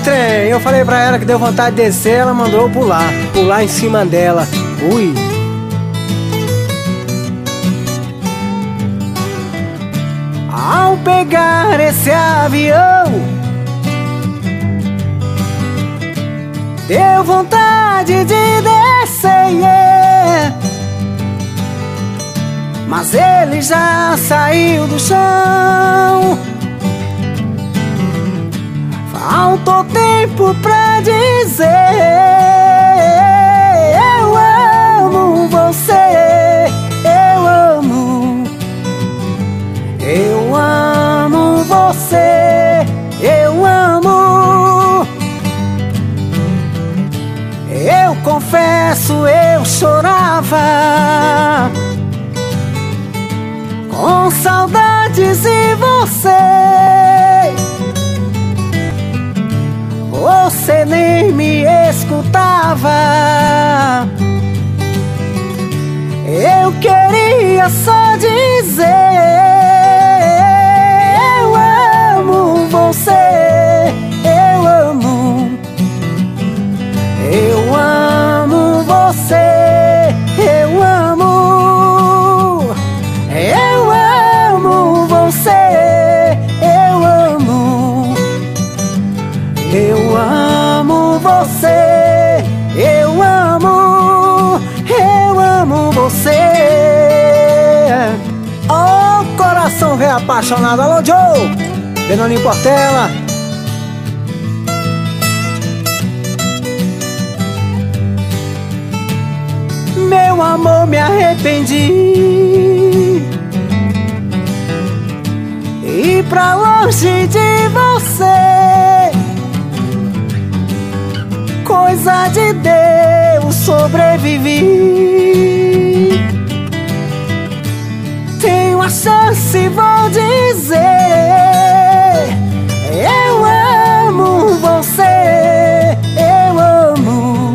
trem. Eu falei pra ela que deu vontade de descer, ela mandou eu pular em cima dela. Ui. Ao pegar esse avião, deu vontade de descer, yeah. Mas ele já saiu do chão. Faltou tempo pra dizer: eu amo você, eu amo. Eu amo você, eu amo. Eu confesso, eu chorava com saudades e você nem me escutava. Eu queria só dizer: eu amo você, eu amo. Eu amo você, eu amo. Eu amo você, eu amo. Eu amo você, eu amo você. Oh, coração velho apaixonado. Alô, Joe, Benoninho Portela. Meu amor, me arrependi. Ir pra longe de você, coisa de Deus, sobrevivi. Tenho a chance, vou dizer: eu amo você, eu amo.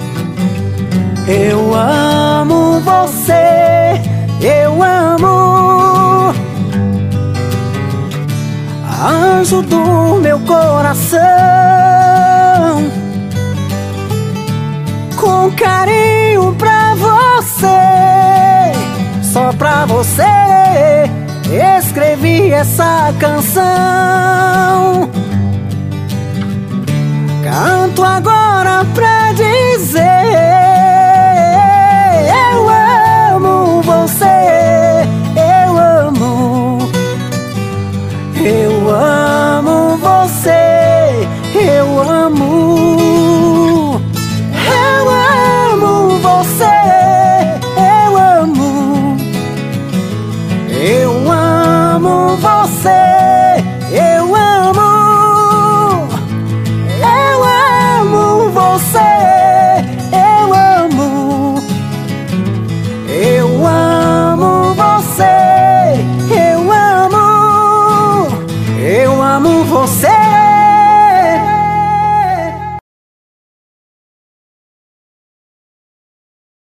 Eu amo você, eu amo. Anjo do meu coração, com carinho pra você, só pra você escrevi essa canção. Canto agora pra dizer: eu amo você, eu amo. Eu amo você, eu amo. Eu amo você, eu amo. Eu amo você, eu amo. Eu amo você, eu amo. Eu amo você, eu amo. Eu amo você.